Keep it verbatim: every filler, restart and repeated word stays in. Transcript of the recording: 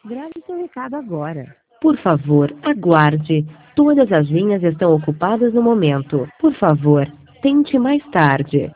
Grave seu recado agora. Por favor, aguarde. Todas as linhas estão ocupadas no momento. Por favor, tente mais tarde.